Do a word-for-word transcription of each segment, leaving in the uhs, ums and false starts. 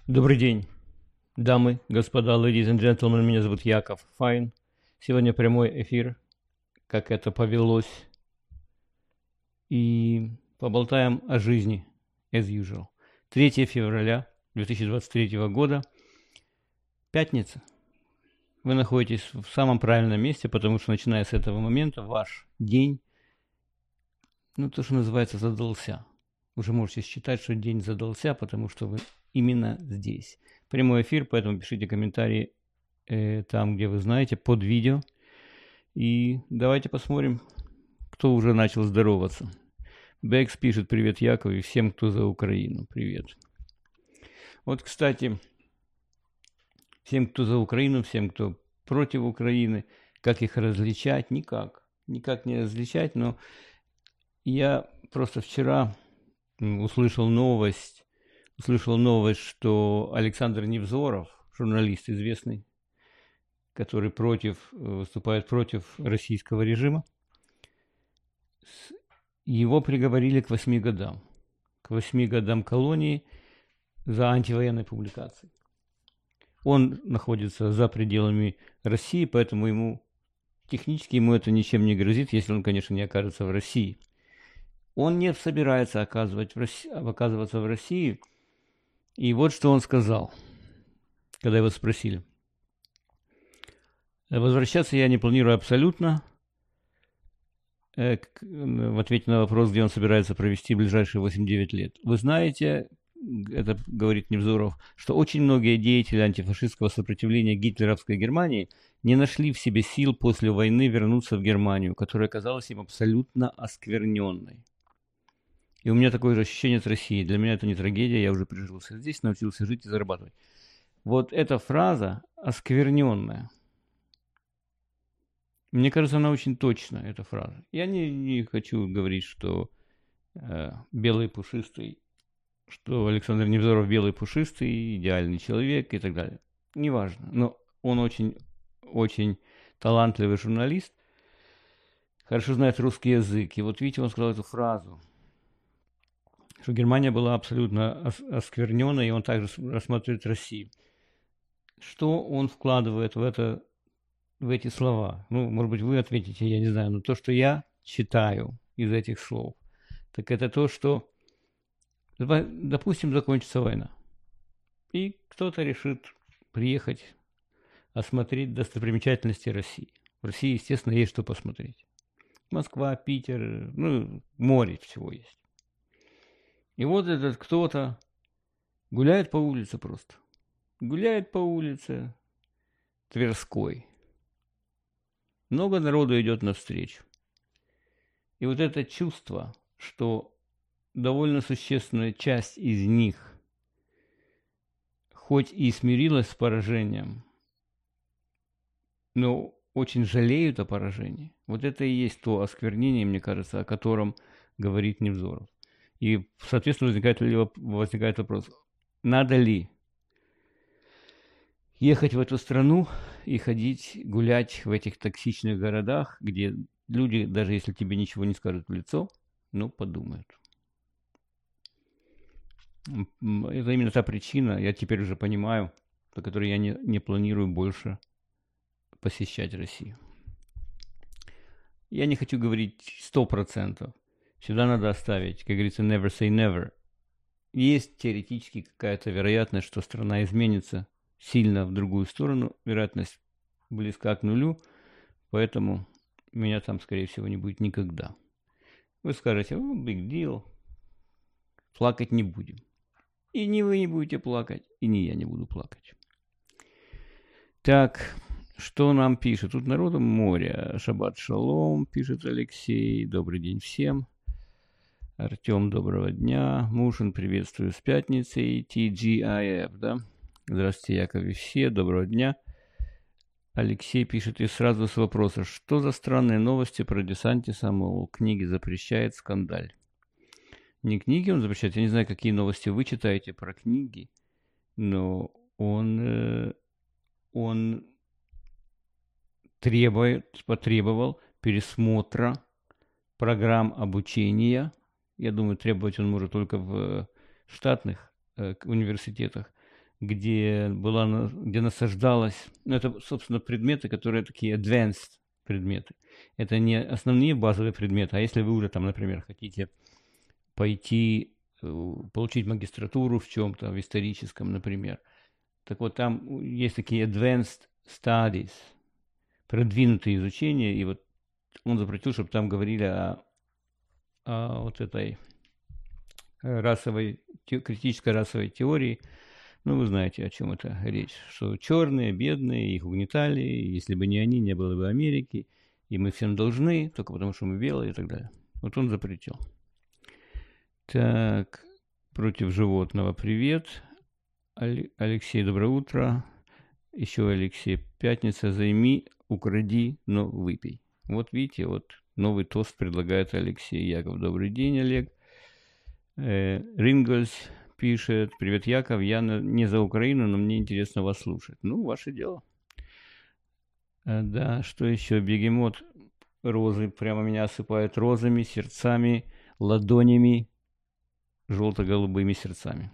Добрый день, дамы, господа, ladies and gentlemen, меня зовут Яков Файн. Сегодня прямой эфир, как это повелось, и поболтаем о жизни, as usual. третьего февраля две тысячи двадцать третьего года, пятница. Вы находитесь в самом правильном месте, потому что, начиная с этого момента, ваш день, ну, то, что называется, задался. Уже можете считать, что день задался, потому что вы именно здесь. Прямой эфир, поэтому пишите комментарии э, там, где вы знаете, под видео. И давайте посмотрим, кто уже начал здороваться. Бэкс пишет: привет, Яков, и всем, кто за Украину. Привет. Вот, кстати, всем, кто за Украину, всем, кто против Украины, как их различать? Никак. Никак не различать, но я просто вчера услышал новость, услышал новость, что Александр Невзоров, журналист известный, который против, выступает против российского режима, его приговорили к восьми годам. К восьми годам колонии за антивоенные публикации. Он находится за пределами России, поэтому ему, технически ему это ничем не грозит, если он, конечно, не окажется в России. Он не собирается оказывать в России, оказываться в России. И вот что он сказал, когда его спросили. Возвращаться я не планирую абсолютно. В ответе на вопрос, где он собирается провести ближайшие восемь-девять лет. Вы знаете, это говорит Невзоров, что очень многие деятели антифашистского сопротивления гитлеровской Германии не нашли в себе сил после войны вернуться в Германию, которая казалась им абсолютно оскверненной. И у меня такое же ощущение от России. Для меня это не трагедия, я уже прижился здесь, научился жить и зарабатывать. Вот эта фраза оскверненная. Мне кажется, она очень точная, эта фраза. Я не, не хочу говорить, что э, белый пушистый, что Александр Невзоров белый пушистый, идеальный человек и так далее. Неважно. Но он очень, очень талантливый журналист, хорошо знает русский язык. И вот видите, он сказал эту фразу, что Германия была абсолютно осквернена, и он также рассматривает Россию. Что он вкладывает в это, в эти слова? Ну, может быть, вы ответите, я не знаю, но то, что я читаю из этих слов, так это то, что, допустим, закончится война, и кто-то решит приехать осмотреть достопримечательности России. В России, естественно, есть что посмотреть. Москва, Питер, ну, море всего есть. И вот этот кто-то гуляет по улице просто. Гуляет по улице Тверской. Много народу идет навстречу. И вот это чувство, что довольно существенная часть из них, хоть и смирилась с поражением, но очень жалеют о поражении. Вот это и есть то осквернение, мне кажется, о котором говорит Невзоров. И, соответственно, возникает, возникает вопрос, надо ли ехать в эту страну и ходить, гулять в этих токсичных городах, где люди, даже если тебе ничего не скажут в лицо, ну, подумают. Это именно та причина, я теперь уже понимаю, по которой я не, не планирую больше посещать Россию. Я не хочу говорить сто процентов. Сюда надо оставить, как говорится, never say never. Есть теоретически какая-то вероятность, что страна изменится сильно в другую сторону. Вероятность близка к нулю, поэтому меня там, скорее всего, не будет никогда. Вы скажете, oh, big deal, плакать не будем. И ни вы не будете плакать, и ни я не буду плакать. Так, что нам пишет? Тут народу море. Шаббат шалом, пишет Алексей. Добрый день всем. Артем, доброго дня. Мушин, приветствую с пятницей. ти джи ай эф, да? Здравствуйте, Яков, и все. Доброго дня. Алексей пишет, и сразу с вопроса. Что за странные новости про Десантиса, мол, книги запрещает, скандаль? Не книги он запрещает. Я не знаю, какие новости вы читаете про книги, но он, э, он требует, потребовал пересмотра программ обучения. Я думаю, требовать он может только в штатных э, университетах, где, была, на- где насаждалась, ну, это, собственно, предметы, которые такие advanced предметы. Это не основные базовые предметы, а если вы уже там, например, хотите пойти, э, получить магистратуру в чем-то, в историческом, например, так вот там есть такие advanced studies, продвинутые изучения, и вот он запретил, чтобы там говорили о, о вот этой расовой, те, критической расовой теории. Ну, вы знаете, о чем это речь, что черные, бедные, их угнетали, если бы не они, не было бы Америки, и мы всем должны, только потому что мы белые и так далее. Вот он запретил. Так, против животного привет. Алексей, доброе утро. Еще Алексей, пятница, займи, укради, но выпей. Вот видите, вот новый тост предлагает Алексей Яков. Добрый день, Олег. Э, Рингольс пишет, привет, Яков, я не за Украину, но мне интересно вас слушать. Ну, ваше дело. Э, да, что еще? Бегемот розы прямо меня осыпает розами, сердцами, ладонями, желто-голубыми сердцами.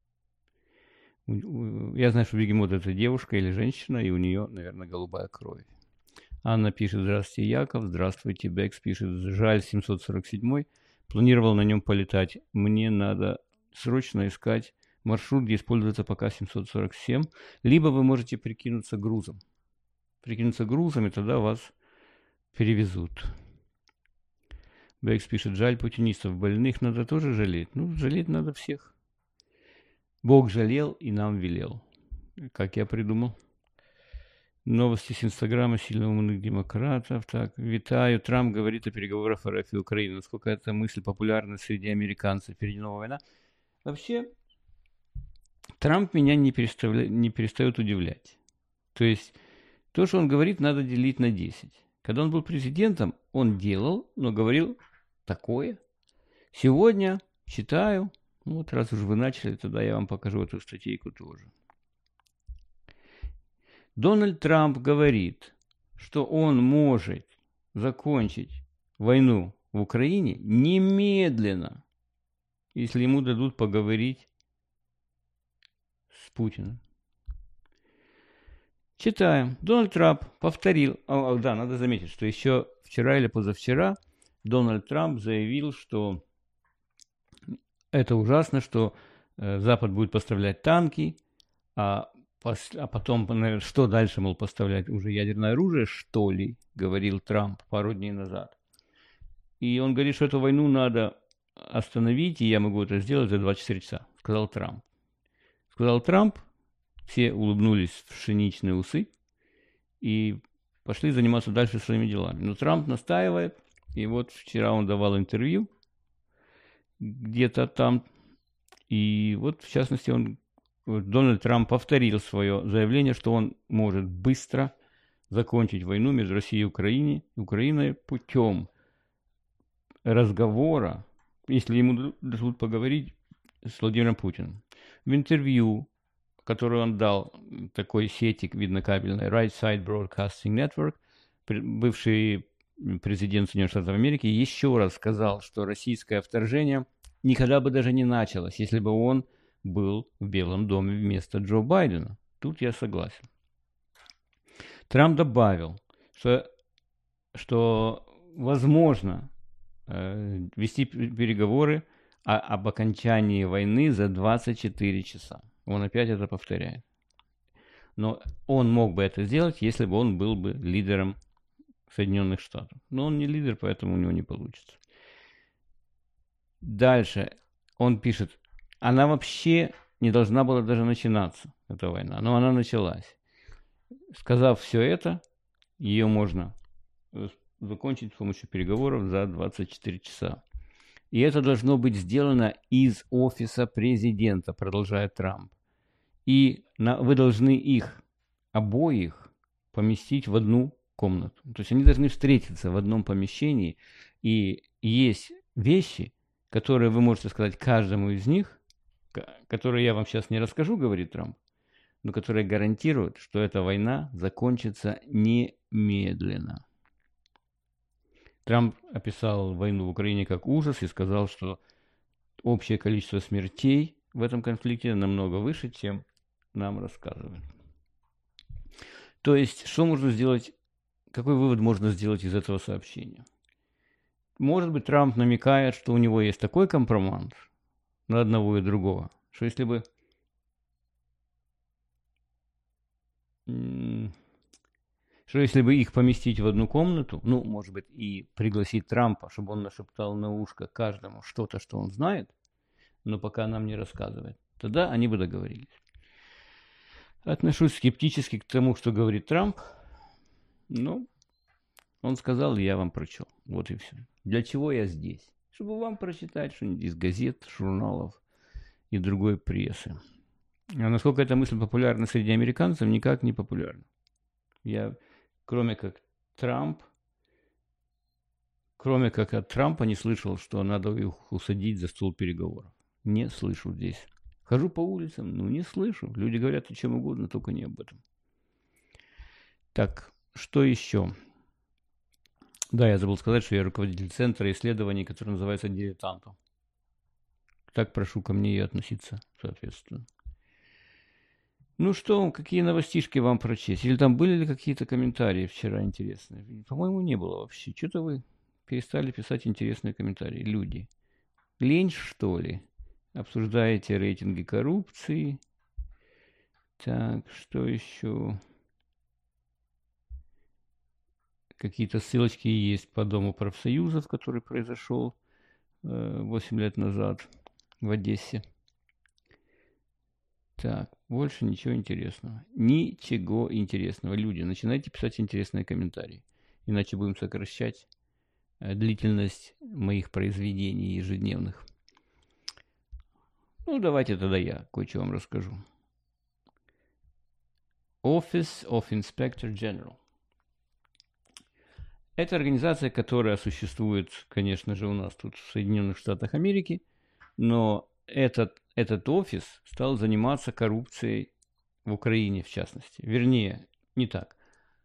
Я знаю, что бегемот это девушка или женщина, и у нее, наверное, голубая кровь. Анна пишет, здравствуйте, Яков, здравствуйте, Бекс пишет, жаль, семьсот сорок седьмой, планировал на нем полетать, мне надо срочно искать маршрут, где используется пока семьсот сорок семь, либо вы можете прикинуться грузом. Прикинуться грузом, и тогда вас перевезут. Бекс пишет, жаль, путинистов, больных надо тоже жалеть. Ну, жалеть надо всех. Бог жалел и нам велел. Как я придумал. Новости с Инстаграма сильно умных демократов. Так, витаю. Трамп говорит о переговорах РФ и Украины. Насколько эта мысль популярна среди американцев? Впереди новая война. Вообще, Трамп меня не, переставля... не перестает удивлять. То есть, то, что он говорит, надо делить на десять. Когда он был президентом, он делал, но говорил такое. Сегодня читаю. Ну, вот раз уж вы начали, тогда я вам покажу эту статейку тоже. Дональд Трамп говорит, что он может закончить войну в Украине немедленно, если ему дадут поговорить с Путиным. Читаем. Дональд Трамп повторил, о, да, надо заметить, что еще вчера или позавчера Дональд Трамп заявил, что это ужасно, что э, Запад будет поставлять танки, а, пос, а потом, наверное, что дальше, мол, поставлять уже ядерное оружие, что ли, говорил Трамп пару дней назад. И он говорит, что эту войну надо остановить, и я могу это сделать за двадцать четыре часа, сказал Трамп. Сказал Трамп, все улыбнулись в пшеничные усы и пошли заниматься дальше своими делами. Но Трамп настаивает, и вот вчера он давал интервью, где-то там. И вот, в частности, он, Дональд Трамп повторил свое заявление, что он может быстро закончить войну между Россией и Украиной, Украиной путем разговора, если ему дадут поговорить с Владимиром Путиным. В интервью, которое он дал такой сети, видно, кабельной, Right Side Broadcasting Network, бывший президент Соединенных Штатов Америки, еще раз сказал, что российское вторжение никогда бы даже не началось, если бы он был в Белом доме вместо Джо Байдена. Тут я согласен. Трамп добавил, что, что возможно э, вести переговоры о, об окончании войны за двадцать четыре часа. Он опять это повторяет. Но он мог бы это сделать, если бы он был бы лидером Соединенных Штатов. Но он не лидер, поэтому у него не получится. Дальше он пишет, она вообще не должна была даже начинаться, эта война, но она началась. Сказав все это, ее можно закончить с помощью переговоров за двадцать четыре часа. И это должно быть сделано из офиса президента, продолжает Трамп. И на, вы должны их обоих поместить в одну комнату. То есть они должны встретиться в одном помещении. И есть вещи, которые вы можете сказать каждому из них, которые я вам сейчас не расскажу, говорит Трамп, но которые гарантируют, что эта война закончится немедленно. Трамп описал войну в Украине как ужас и сказал, что общее количество смертей в этом конфликте намного выше, чем нам рассказывает. То есть, что можно сделать, какой вывод можно сделать из этого сообщения? Может быть, Трамп намекает, что у него есть такой компромат на одного и другого, что если бы что если бы их поместить в одну комнату, ну, может быть, и пригласить Трампа, чтобы он нашептал на ушко каждому что-то, что он знает, но пока нам не рассказывает, тогда они бы договорились. Отношусь скептически к тому, что говорит Трамп, но он сказал, и я вам прочел. Вот и все. Для чего я здесь? Чтобы вам прочитать что-нибудь из газет, журналов и другой прессы. А насколько эта мысль популярна среди американцев, никак не популярна. Я, кроме как Трамп, кроме как от Трампа, не слышал, что надо их усадить за стол переговоров. Не слышу здесь. Хожу по улицам, ну не слышу. Люди говорят о чем угодно, только не об этом. Так, что еще? Да, я забыл сказать, что я руководитель центра исследований, который называется «Дилетантом». Так прошу ко мне и относиться соответственно. Ну что, какие новостишки вам прочесть? Или там были ли какие-то комментарии вчера интересные? По-моему, не было вообще. Что-то вы перестали писать интересные комментарии. Люди. Лень, что ли? Обсуждаете рейтинги коррупции. Так, что еще? Какие-то ссылочки есть по Дому профсоюзов, который произошел восемь лет назад в Одессе. Так, больше ничего интересного. Ничего интересного. Люди, начинайте писать интересные комментарии. Иначе будем сокращать длительность моих произведений ежедневных. Ну, давайте тогда я кое-что вам расскажу. Office of Inspector General. Это организация, которая существует, конечно же, у нас тут в Соединенных Штатах Америки, но этот, этот офис стал заниматься коррупцией в Украине, в частности. Вернее, не так.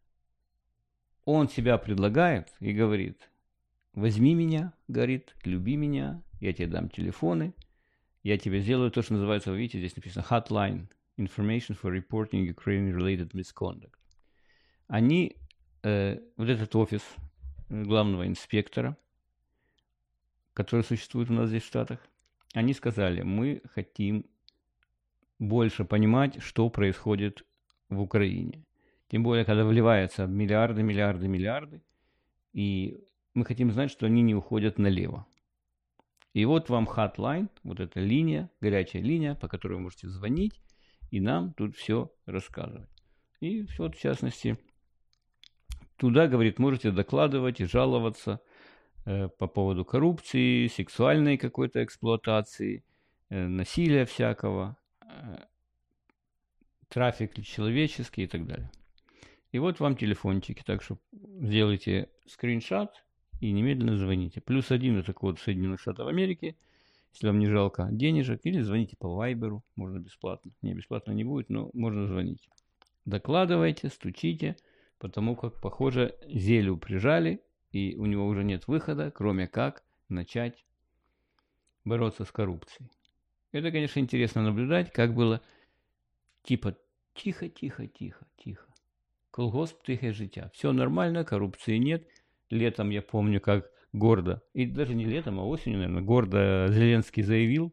Он себя предлагает и говорит: возьми меня, говорит, люби меня, я тебе дам телефоны, я тебе сделаю то, что называется, вы видите, здесь написано Hotline Information for Reporting Ukraine-Related Misconduct. Они, э, вот этот офис главного инспектора, который существует у нас здесь в Штатах, они сказали: мы хотим больше понимать, что происходит в Украине. Тем более, когда вливаются миллиарды, миллиарды, миллиарды, и мы хотим знать, что они не уходят налево. И вот вам hotline, вот эта линия, горячая линия, по которой вы можете звонить, и нам тут все рассказывать. И вот, в частности, туда, говорит, можете докладывать и жаловаться э, по поводу коррупции, сексуальной какой-то эксплуатации, э, насилия всякого, э, трафик человеческий и так далее. И вот вам телефончики, так что сделайте скриншот и немедленно звоните. Плюс один — это код Соединенных Штатов Америки, если вам не жалко денежек, или звоните по Вайберу, можно бесплатно. Не, бесплатно не будет, но можно звонить. Докладывайте, стучите, потому как, похоже, Зелю прижали, и у него уже нет выхода, кроме как начать бороться с коррупцией. Это, конечно, интересно наблюдать, как было типа тихо, тихо, тихо, тихо. Колгосп, тихое життя. Все нормально, коррупции нет. Летом, я помню, как гордо, и даже не летом, а осенью, наверное, гордо Зеленский заявил,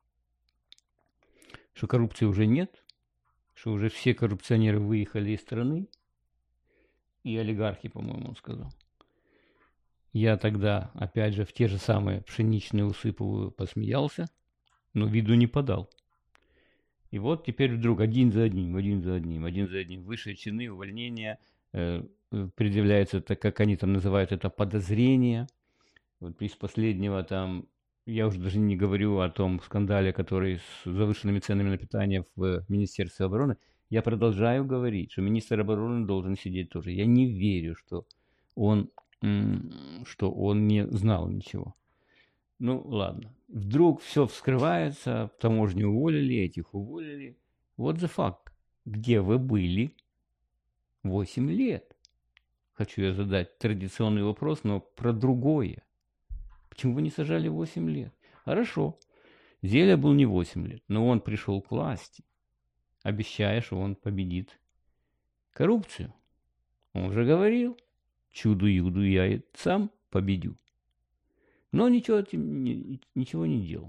что коррупции уже нет, что уже все коррупционеры выехали из страны, и олигархи, по-моему, он сказал. Я тогда, опять же, в те же самые пшеничные усы посмеялся, но виду не подал. И вот теперь вдруг один за одним, один за одним, один за одним, высшие чины, увольнения, э, предъявляется, так как они там называют это, подозрение. Вот из последнего там, я уже даже не говорю о том скандале, который с завышенными ценами на питание в Министерстве обороны. Я продолжаю говорить, что министр обороны должен сидеть тоже. Я не верю, что он, что он не знал ничего. Ну, ладно. Вдруг все вскрывается, таможню уволили, этих уволили. What the fuck? Где вы были восемь лет? Хочу я задать традиционный вопрос, но про другое. Почему вы не сажали восемь лет? Хорошо. Зеля был не восемь лет, но он пришел к власти. обещая, что он победит коррупцию. Он же говорил, чуду-юду я и сам победю. Но ничего, ничего не делал.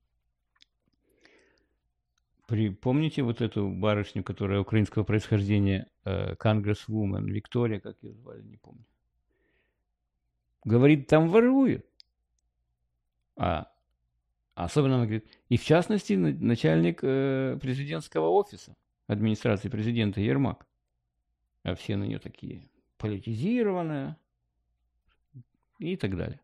При, помните вот эту барышню, которая украинского происхождения, э, конгрессвумен, Виктория, как ее звали, не помню. Говорит, там воруют. А особенно она говорит, и в частности начальник э, президентского офиса, администрации президента Ермак. А все на нее такие политизированные и так далее.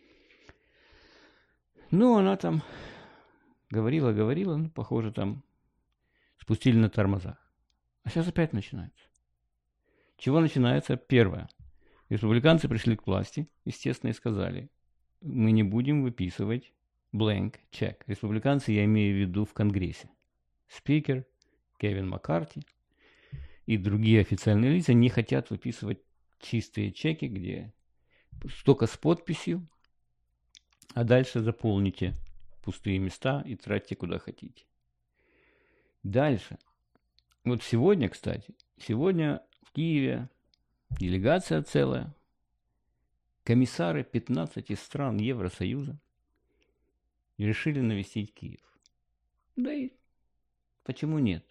Ну, она там говорила, говорила, ну, похоже, там спустили на тормозах. А сейчас опять начинается. Чего начинается? Первое. Республиканцы пришли к власти, естественно, и сказали, мы не будем выписывать blank check. Республиканцы, я имею в виду в Конгрессе. Спикер Кевин Маккарти и другие официальные лица не хотят выписывать чистые чеки, где только с подписью, а дальше заполните пустые места и тратьте куда хотите. Дальше. Вот сегодня, кстати, сегодня в Киеве делегация целая, комиссары пятнадцати стран Евросоюза решили навестить Киев. Да и почему нет?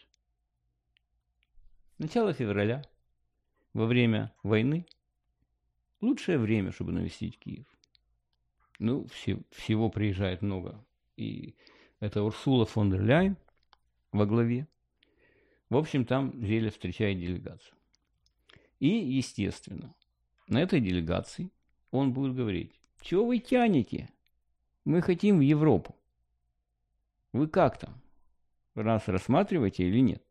Начало февраля, во время войны, лучшее время, чтобы навестить Киев. Ну, все, всего приезжает много. И это Урсула фон дер Ляйен во главе. В общем, там Зеля встречает делегацию. И, естественно, на этой делегации он будет говорить, чего вы тянете? Мы хотим в Европу. Вы как там? Раз рассматриваете или нет?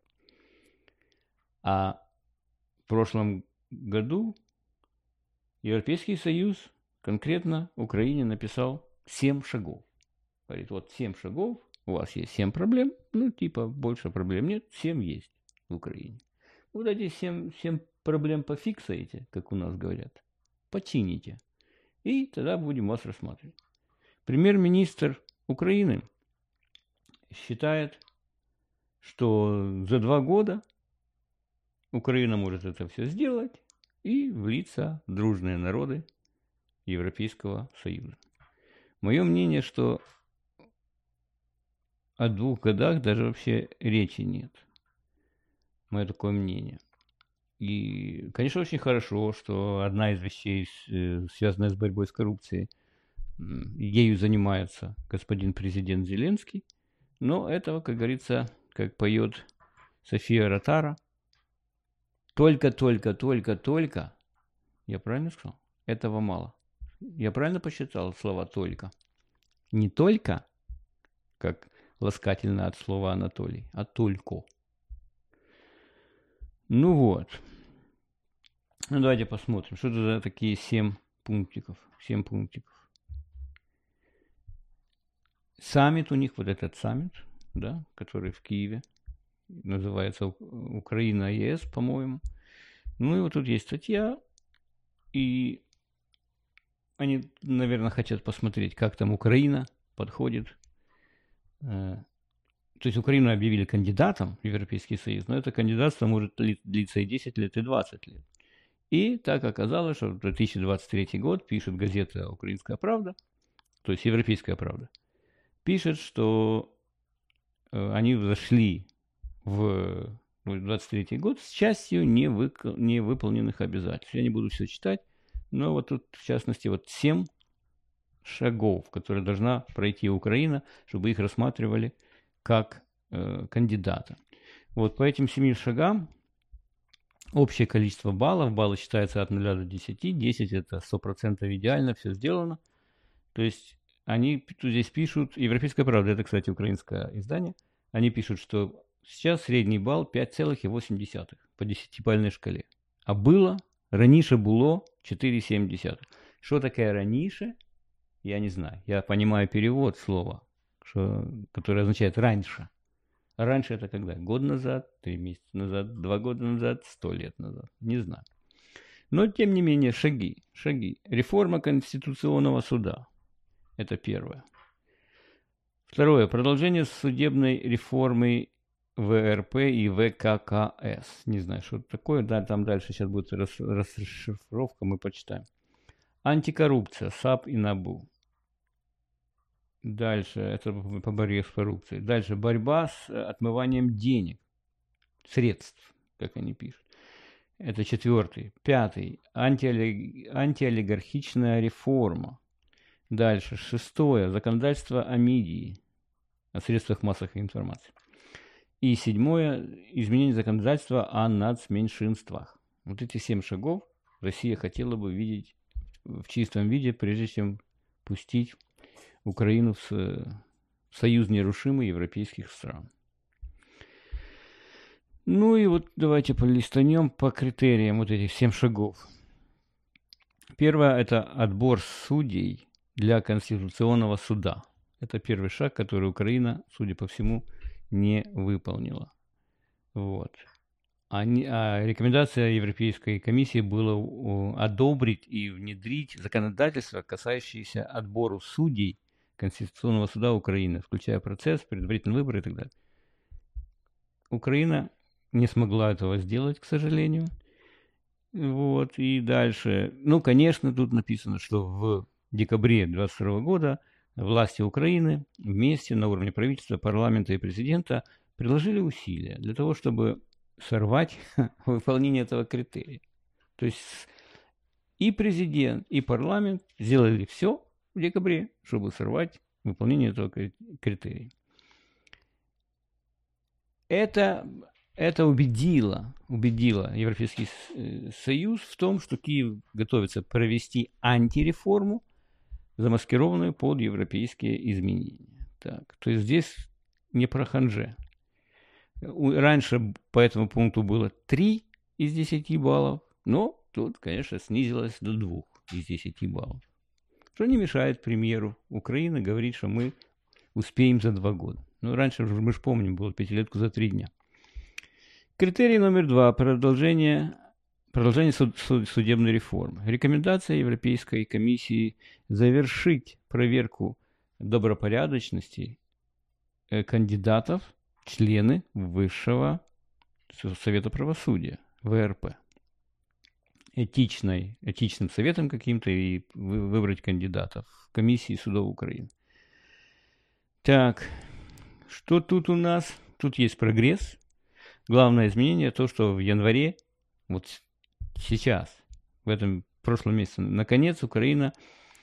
А в прошлом году Европейский Союз конкретно Украине написал семь шагов. Говорит, вот семь шагов, у вас есть семь проблем, ну типа больше проблем нет, семь есть в Украине. Вот эти семь, семь проблем пофиксаете, как у нас говорят, почините, и тогда будем вас рассматривать. Премьер-министр Украины считает, что за два года Украина может это все сделать и влиться в дружные народы Европейского Союза. Мое мнение, что о двух годах даже вообще речи нет. Мое такое мнение. И, конечно, очень хорошо, что одна из вещей, связанная с борьбой с коррупцией, ею занимается господин президент Зеленский. Но этого, как говорится, как поет София Ротара, только, только, только, только, я правильно сказал? Этого мало. Я правильно посчитал слова «только»? Не только, как ласкательно от слова Анатолий, а только. Ну вот. Ну давайте посмотрим, что это за такие семь пунктиков. Семь пунктиков. Саммит у них, вот этот саммит, да, который в Киеве, называется Украина-ЕС, по-моему. Ну и вот тут есть статья, и они, наверное, хотят посмотреть, как там Украина подходит. То есть Украину объявили кандидатом в Европейский Союз, но это кандидатство может длиться и десять лет, и двадцать лет. И так оказалось, что в две тысячи двадцать третий год пишет газета «Украинская правда», то есть «Европейская правда», пишет, что они зашли в двадцать третий год с частью невы- невыполненных обязательств. Я не буду все читать, но вот тут, в частности, вот семь шагов, которые должна пройти Украина, чтобы их рассматривали как э, кандидата. Вот по этим семи шагам общее количество баллов, баллы считаются от нуля до десяти, десять это сто процентов идеально, все сделано. То есть они тут здесь пишут, Европейская правда, это, кстати, украинское издание, они пишут, что сейчас средний балл пять целых восемь десятых по десятибалльной шкале. А было, раніше было четыре целых семь десятых. Что такое раніше? Я не знаю. Я понимаю перевод слова, что, который означает раньше. А раньше это когда? Год назад, три месяца назад, два года назад, сто лет назад. Не знаю. Но, тем не менее, шаги. Шаги. Реформа Конституционного суда. Это первое. Второе. Продолжение судебной реформы ВРП и ВККС. Не знаю, что это такое. Да, там дальше сейчас будет рас- расшифровка, мы почитаем. Антикоррупция, САП и НАБУ. Дальше, это по борьбе с коррупцией. Дальше, борьба с отмыванием денег, средств, как они пишут. Это четвертый. Пятый, антиолиг... антиолигархичная реформа. Дальше, шестое, законодательство о медии, о средствах массовой информации. И седьмое, изменение законодательства о нацменьшинствах. Вот эти семь шагов Россия хотела бы видеть в чистом виде, прежде чем пустить Украину в союз нерушимый европейских стран. Ну и вот давайте полистанем по критериям вот этих семь шагов. Первое – это отбор судей для Конституционного суда. Это первый шаг, который Украина, судя по всему, не выполнила. Вот. А, не, а рекомендация Европейской комиссии была одобрить и внедрить законодательство, касающееся отбора судей Конституционного суда Украины, включая процесс, предварительные выборы и так далее. Украина не смогла этого сделать, к сожалению. Вот, и дальше. Ну, конечно, тут написано, что в декабре две тысячи двадцать второго года власти Украины вместе на уровне правительства, парламента и президента приложили усилия для того, чтобы сорвать выполнение этого критерия. То есть и президент, и парламент сделали все в декабре, чтобы сорвать выполнение этого критерия. Это, это убедило, убедило Европейский Союз в том, что Киев готовится провести антиреформу, замаскированную под европейские изменения. Так, то есть здесь не про ханже. Раньше по этому пункту было три из десяти баллов, но тут, конечно, снизилось до двух из десяти баллов. Что не мешает премьеру Украины говорить, что мы успеем за два года. Ну, раньше, мы же помним, было пятилетку за три дня. Критерий номер два. Продолжение, продолжение суд, суд, судебной реформы. Рекомендация Европейской комиссии завершить проверку добропорядочности кандидатов в члены Высшего Совета правосудия, ВРП. Этичной, этичным советом каким-то и выбрать кандидатов в комиссии судов Украины. Так, что тут у нас? Тут есть прогресс. Главное изменение то, что в январе, вот сейчас, в этом прошлом месяце, наконец Украина,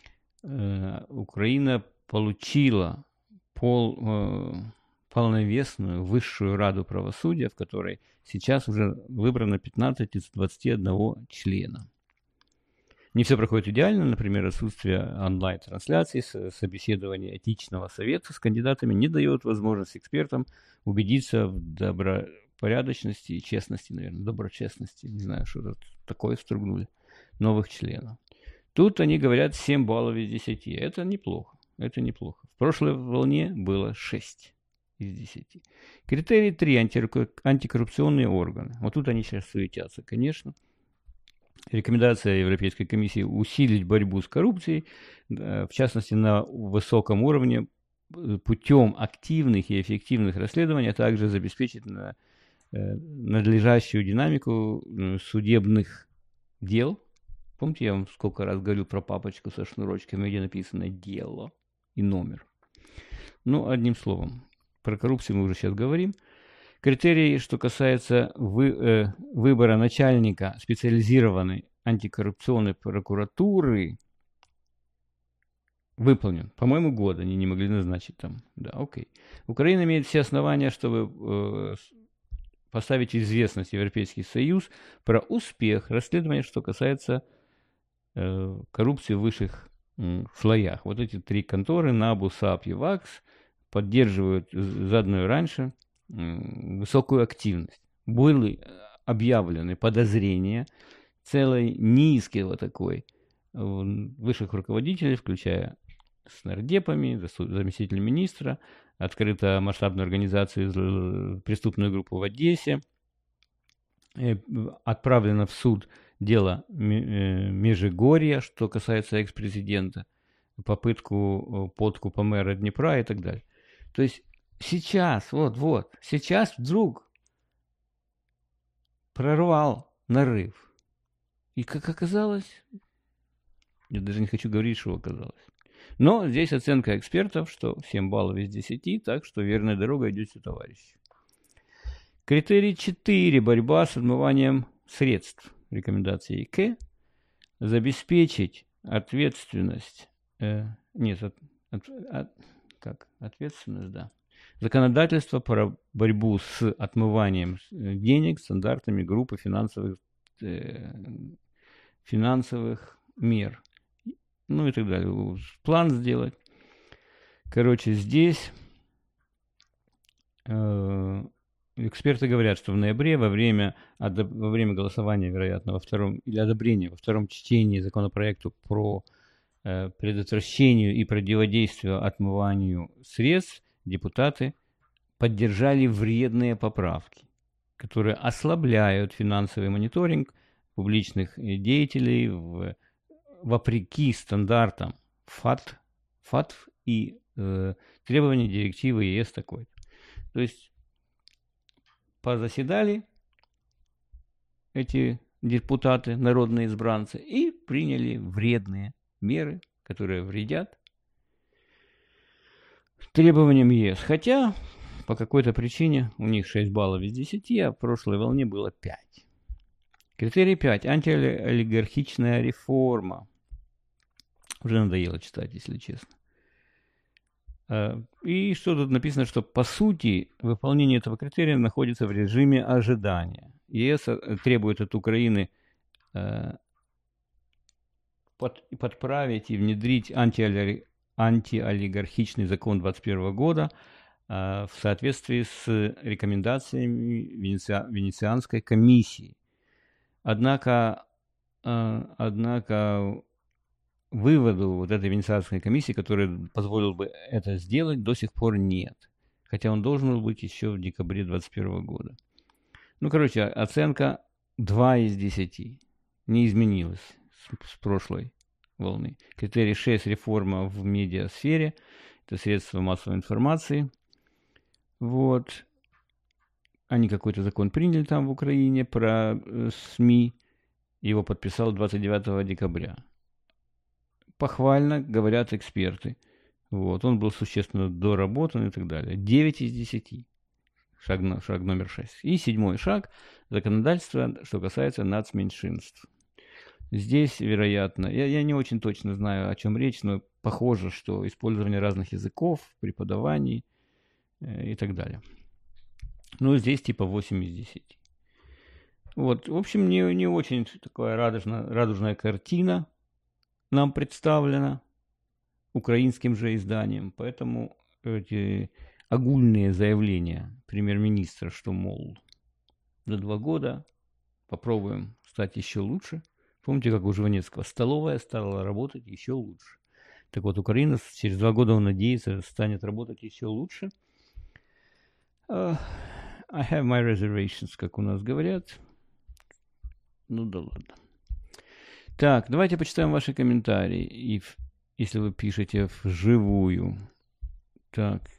э, Украина получила пол, э, полновесную высшую раду правосудия, в которой сейчас уже выбрано пятнадцать из двадцати одного члена. Не все проходит идеально, например, отсутствие онлайн-трансляций, собеседование этичного совета с кандидатами не дает возможности экспертам убедиться в добропорядочности и честности, наверное, доброчестности, не знаю, что тут такое стругнули, новых членов. Тут они говорят семь баллов из десяти. Это неплохо, это неплохо. В прошлой волне было шесть из десяти. Критерий три. Антикоррупционные органы. Вот тут они сейчас суетятся, конечно. Рекомендация Европейской комиссии усилить борьбу с коррупцией, в частности, на высоком уровне, путем активных и эффективных расследований, а также обеспечить на, э, надлежащую динамику судебных дел. Помните, я вам сколько раз говорил про папочку со шнурочками, где написано «дело» и номер. Ну, одним словом, про коррупцию мы уже сейчас говорим. Критерии, что касается вы, э, выбора начальника специализированной антикоррупционной прокуратуры, выполнен. По-моему, год они не могли назначить там. Да, окей. Украина имеет все основания, чтобы э, поставить в известность Европейский Союз про успех расследования, что касается э, коррупции в высших э, слоях. Вот эти три конторы, НАБУ, САП и ВАКС, поддерживают заодно и раньше высокую активность. Были объявлены подозрения целой низкой вот такой высших руководителей, включая с нардепами, заместителем министра, открыта масштабная организация, преступную группу в Одессе, отправлено в суд дело Межигорья, что касается экс-президента, попытку подкупа мэра Днепра и так далее. То есть сейчас, вот-вот, сейчас вдруг прорвал нарыв. И как оказалось, я даже не хочу говорить, что оказалось. Но здесь оценка экспертов, что семь баллов из десяти, так что верная дорога идете, товарищи. Критерий четыре. Борьба с отмыванием средств. Рекомендации К. Забеспечить ответственность. Э, нет, от, от, от, как? Ответственность, да. Законодательство про борьбу с отмыванием денег стандартами группы финансовых, э, финансовых мер. Ну и так далее. План сделать. Короче, здесь э, эксперты говорят, что в ноябре во время, во время голосования, вероятно, во втором, или одобрения, во втором чтении законопроекту про э, предотвращение и противодействие отмыванию средств депутаты поддержали вредные поправки, которые ослабляют финансовый мониторинг публичных деятелей в, вопреки стандартам ФАТ, ФАТФ и э, требований директивы ЕС такой. То есть позаседали эти депутаты, народные избранцы, и приняли вредные меры, которые вредят требованиям ЕС. Хотя по какой-то причине у них шесть баллов из десяти, а в прошлой волне было пять. Критерий пять. Антиолигархичная реформа. Уже надоело читать, если честно. И что тут написано, что по сути выполнение этого критерия находится в режиме ожидания. ЕС требует от Украины под, подправить и внедрить антиоли, антиолигархичный закон двадцать первого года в соответствии с рекомендациями Венеция, Венецианской комиссии. Однако, однако выводу вот этой Венецианской комиссии, который позволил бы это сделать, до сих пор нет. Хотя он должен был быть еще в декабре двадцать первого года. Ну, короче, оценка два из десяти. Не изменилась с, с прошлой волны. Критерий шесть. Реформа в медиасфере. Это средства массовой информации. Вот. Они какой-то закон приняли там в Украине про э, СМИ. Его подписал двадцать девятого декабря. Похвально, говорят эксперты. Вот. Он был существенно доработан и так далее. девять из десяти. Шаг, шаг номер шесть. И седьмой шаг. Законодательство, что касается нацменьшинств. Здесь, вероятно, я, я не очень точно знаю, о чем речь, но похоже, что использование разных языков, преподаваний э, и так далее. Ну, здесь типа восемь из десяти. Вот, в общем, не, не очень такая радужная, радужная картина нам представлена украинским же изданием, поэтому эти огульные заявления премьер-министра, что, мол, за два года попробуем стать еще лучше. Помните, как у Жванецкого? Столовая стала работать еще лучше. Так вот, Украина через два года, он надеется, станет работать еще лучше. Uh, I have my reservations, как у нас говорят. Ну да ладно. Так, давайте почитаем ваши комментарии, и в, если вы пишете вживую. Так.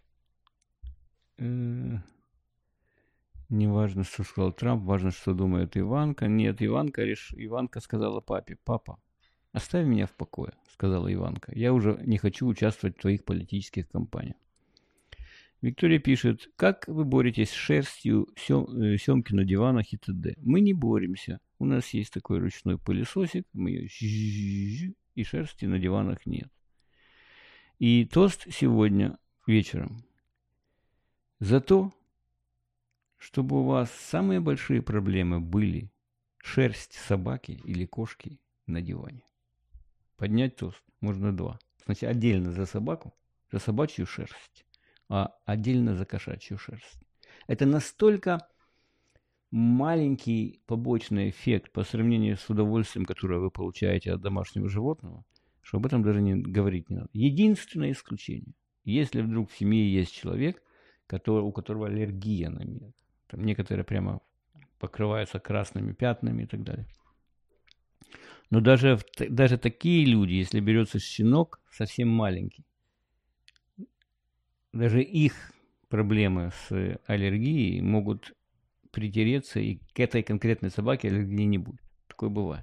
Э, не важно, что сказал Трамп, важно, что думает Иванка. Нет, Иванка, реш... Иванка сказала папе: папа, оставь меня в покое, сказала Иванка. Я уже не хочу участвовать в твоих политических кампаниях. Виктория пишет: как вы боретесь с шерстью, сем... семки на диванах и т.д. Мы не боремся. У нас есть такой ручной пылесосик, мы ее и шерсти на диванах нет. И тост сегодня вечером за то, чтобы у вас самые большие проблемы были шерсть собаки или кошки на диване. Поднять тост можно два. Значит, отдельно за собаку, за собачью шерсть, а отдельно за кошачью шерсть. Это настолько маленький побочный эффект по сравнению с удовольствием, которое вы получаете от домашнего животного, что об этом даже не говорить не надо. Единственное исключение: если вдруг в семье есть человек, который, у которого аллергия на мед, там некоторые прямо покрываются красными пятнами и так далее. Но даже, даже такие люди, если берется щенок совсем маленький, даже их проблемы с аллергией, могут притереться, и к этой конкретной собаке аллергии не будет. Такое бывает.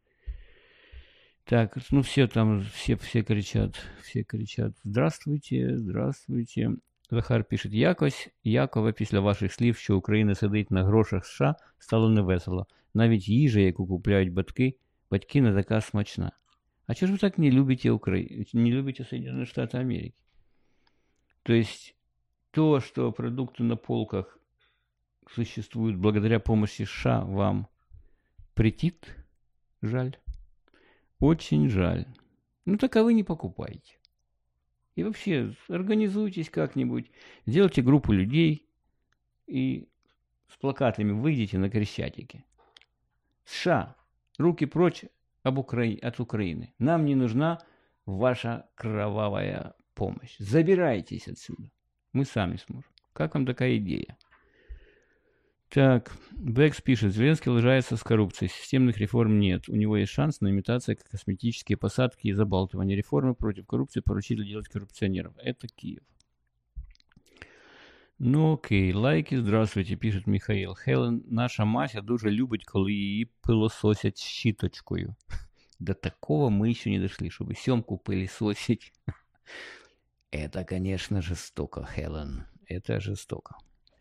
Так, ну все там, все, все кричат, все кричат, здравствуйте, здравствуйте. Захар пишет, якось, Якова, після ваших слів, що Україна сидить на грошах США, стало невесело. Навіть їжа, яку купляють батьки, батьки не така смачна. А чого ж ви так не любите Украину, не любите Соединенные Штаты Америки? То есть то, что продукты на полках существуют благодаря помощи США, вам претит? Жаль. Очень жаль. Ну так а вы не покупайте. И вообще организуйтесь как-нибудь, сделайте группу людей и с плакатами выйдите на Крещатике. США, руки прочь об Укра... от Украины. Нам не нужна ваша кровавая помощь. Забирайтесь отсюда. Мы сами сможем. Как вам такая идея? Так, Бэкс пишет, Зеленский лажается с коррупцией, системных реформ нет. У него есть шанс на имитацию косметические посадки и забалтывание. Реформы против коррупции поручили делать коррупционеров. Это Киев. Ну окей, лайки, здравствуйте, пишет Михаил. Хелен, наша Мася дуже любить, коли її пилососять щіточкою. До такого мы еще не дошли, чтобы семку пылесосить. Это, конечно, жестоко, Хелен. Это жестоко.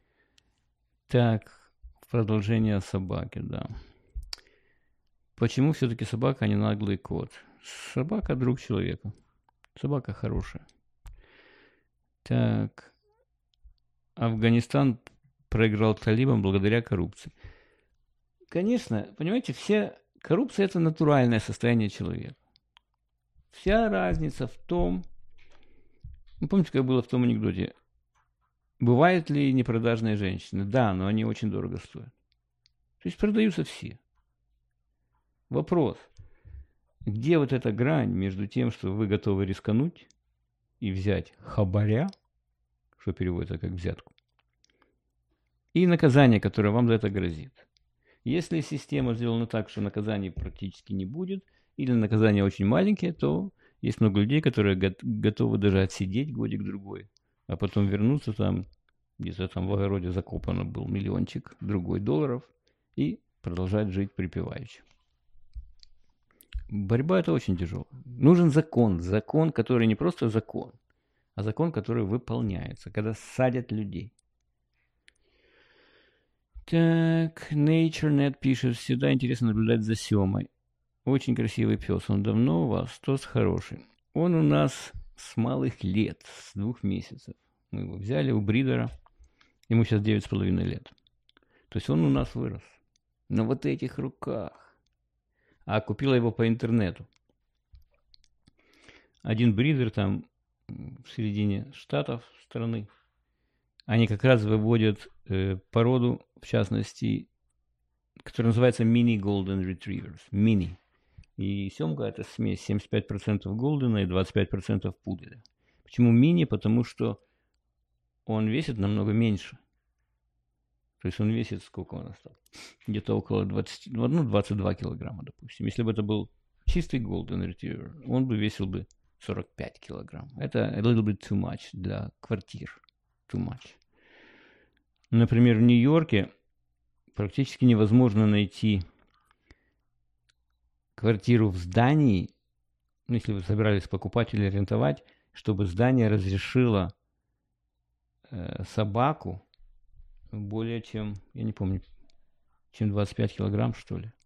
Так, продолжение о собаке, да. Почему все-таки собака, а не наглый кот? Собака – друг человека. Собака хорошая. Так. Афганистан проиграл талибам благодаря коррупции. Конечно, понимаете, вся коррупция – это натуральное состояние человека. Вся разница в том, ну, помните, как было в том анекдоте, бывают ли непродажные женщины? Да, но они очень дорого стоят. То есть продаются все. Вопрос, где вот эта грань между тем, что вы готовы рискануть и взять хабаря, что переводится как взятку, и наказание, которое вам за это грозит. Если система сделана так, что наказаний практически не будет, или наказания очень маленькие, то есть много людей, которые готовы даже отсидеть годик-другой, а потом вернуться там, где-то там в огороде закопано был миллиончик другой долларов, и продолжать жить припеваючи. Борьба – это очень тяжело. Нужен закон, закон, который не просто закон, а закон, который выполняется, когда садят людей. Так, NatureNet пишет, всегда интересно наблюдать за Семой. Очень красивый пес, он давно у вас, тос хороший. Он у нас с малых лет, с двух месяцев. Мы его взяли у бридера, ему сейчас девять с половиной лет. То есть он у нас вырос. На вот этих руках. А купила его по интернету. Один бридер там в середине штатов страны. Они как раз выводят э, породу, в частности, которая называется Mini Golden Retrievers. Mini. И семга – это смесь семьдесят пять процентов голдена и двадцать пять процентов пуделя. Почему мини? Потому что он весит намного меньше. То есть он весит, сколько он остался? Где-то около двадцати, ну, двадцать два килограмма, допустим. Если бы это был чистый Golden Retriever, он бы весил бы сорок пять килограмм. Это a little bit too much для квартир. Too much. Например, в Нью-Йорке практически невозможно найти квартиру в здании, ну, если вы собирались покупать или арендовать, чтобы здание разрешило э, собаку более чем, я не помню, чем двадцать пять килограмм, что ли.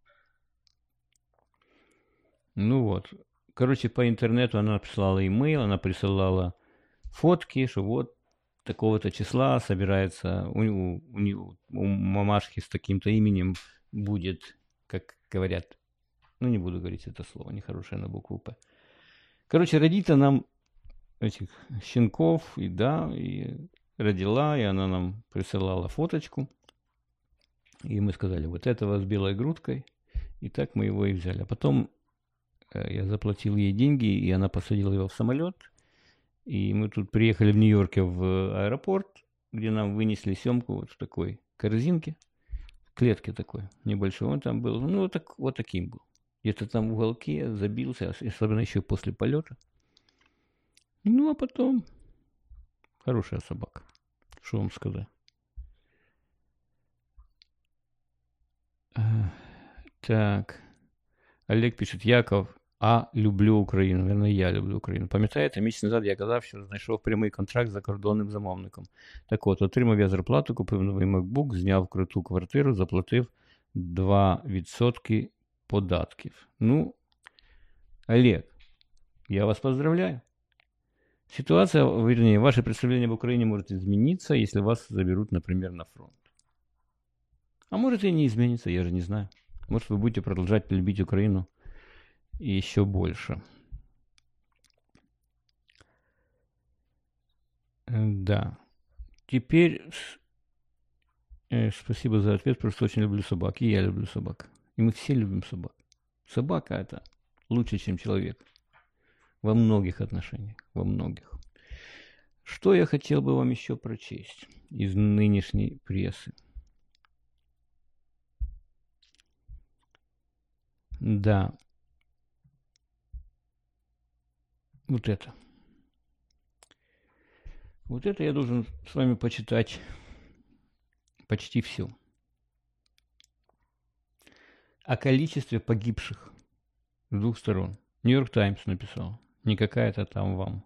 Ну вот. Короче, по интернету она присылала имейл, она присылала фотки, что вот такого-то числа собирается у, у, у, у мамашки с таким-то именем будет, как говорят, ну не буду говорить это слово, нехорошее на букву П. Короче, родит нам этих щенков, и да, и родила, и она нам присылала фоточку. И мы сказали, вот этого с белой грудкой. И так мы его и взяли. А потом э, я заплатил ей деньги, и она посадила его в самолет. И мы тут приехали в Нью-Йорке в аэропорт, где нам вынесли семку вот в такой корзинке. Клетке такой небольшой. Он там был, ну, вот, так, вот таким был. Где-то там в уголке забился, особенно еще после полета. Ну, а потом хорошая собака. Что вам сказать? Так. Олег пишет: Яков, а люблю Україну. Наверное, я люблю Україну. Пам'ятаєте, місяць назад я казав, що знайшов прямий контракт з закордонним замовником. Так от, отримав я зарплату, купив новий MacBook, зняв круту квартиру, заплатив два відсотки податків. Ну, Олег, я вас поздравляю. Ситуация, вернее, ваше представление об Украине может измениться, если вас заберут, например, на фронт. А может и не изменится, я же не знаю. Может, вы будете продолжать любить Украину и еще больше. Да. Теперь э, спасибо за ответ, просто очень люблю собак. И я люблю собак. И мы все любим собак. Собака – это лучше, чем человек. Во многих отношениях. Во многих. Что я хотел бы вам еще прочесть из нынешней прессы? Да. Вот это. Вот это я должен с вами почитать почти все. О количестве погибших с двух сторон. Нью-Йорк Таймс написал. Не какая-то там вам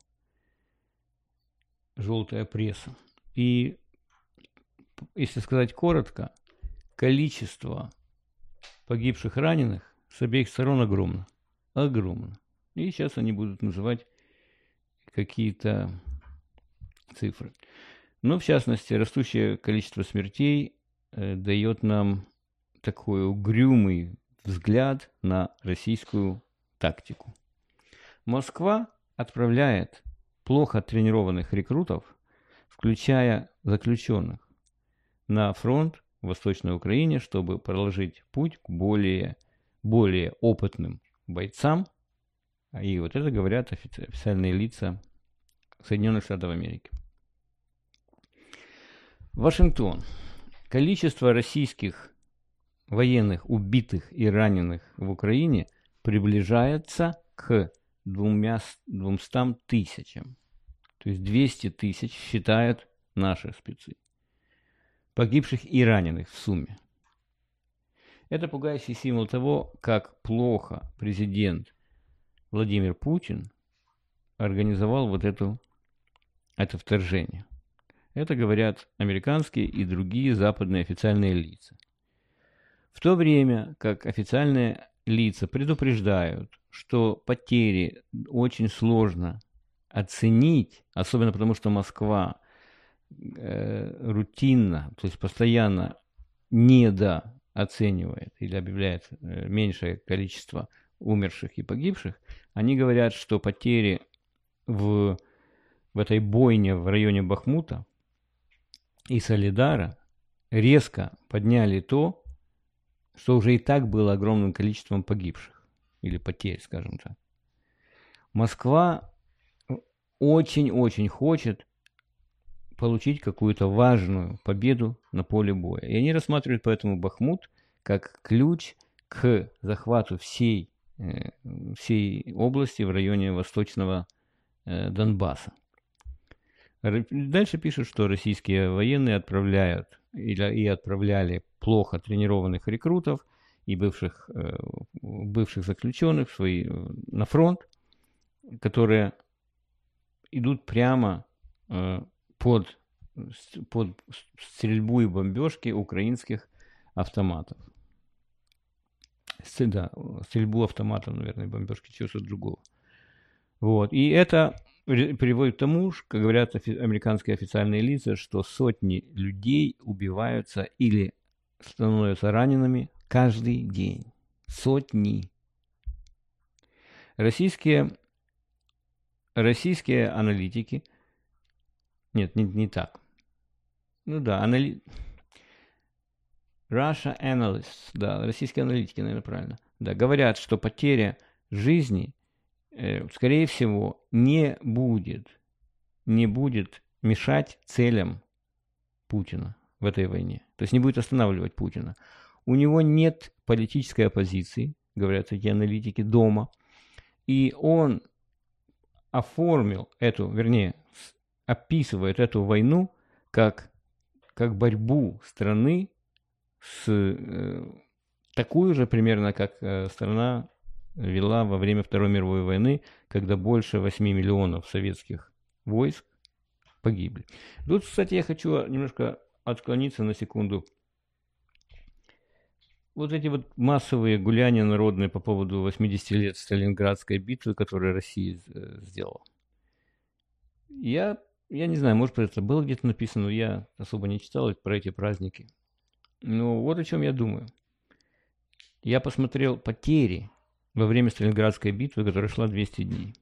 желтая пресса. И, если сказать коротко, количество погибших, раненых с обеих сторон огромно. Огромно. И сейчас они будут называть какие-то цифры. Но, в частности, растущее количество смертей э, дает нам такой угрюмый взгляд на российскую тактику. Москва отправляет плохо тренированных рекрутов, включая заключенных, на фронт в Восточной Украине, чтобы проложить путь к более, более опытным бойцам. И вот это говорят офици- официальные лица Соединенных Штатов Америки. Вашингтон. Количество российских военных убитых и раненых в Украине приближается к двумстам тысячам. То есть двести тысяч считают наши спецы. Погибших и раненых в сумме. Это пугающий символ того, как плохо президент Владимир Путин организовал вот эту, это вторжение. Это говорят американские и другие западные официальные лица. В то время как официальные лица предупреждают, что потери очень сложно оценить, особенно потому, что Москва э, рутинно, то есть постоянно недооценивает или объявляет э, меньшее количество умерших и погибших, они говорят, что потери в, в этой бойне в районе Бахмута и Солидара резко подняли то, что уже и так было огромным количеством погибших или потерь, скажем так. Москва очень-очень хочет получить какую-то важную победу на поле боя. И они рассматривают поэтому Бахмут как ключ к захвату всей, э, всей области в районе восточного э, Донбасса. Дальше пишут, что российские военные отправляют или, и отправляли плохо тренированных рекрутов и бывших, э, бывших заключенных в свои, на фронт, которые идут прямо э, под, под стрельбу и бомбежки украинских автоматов. Да, стрельбу автоматов, наверное, бомбежки, чего-то другого. Вот. И это приводит к тому, как говорят американские официальные лица, что сотни людей убиваются или становятся ранеными каждый день. Сотни. Российские, российские аналитики, нет, не, не так. Ну да, анали... Russia Analysts, да, российские аналитики, наверное, правильно, да, говорят, что потеря жизни, э, скорее всего, не будет, не будет мешать целям Путина в этой войне. То есть не будет останавливать Путина. У него нет политической оппозиции, говорят эти аналитики, дома. И он оформил эту, вернее, описывает эту войну как как борьбу страны с э, такую же примерно, как э, страна вела во время Второй мировой войны, когда больше восьми миллионов советских войск погибли. Тут, кстати, я хочу немножко отклониться на секунду. Вот эти вот массовые гуляния народные по поводу восьмидесяти лет Сталинградской битвы, которую Россия э, сделала. Я, я не знаю, может, это было где-то написано, но я особо не читал про эти праздники. Но вот о чем я думаю. Я посмотрел потери во время Сталинградской битвы, которая шла двести дней.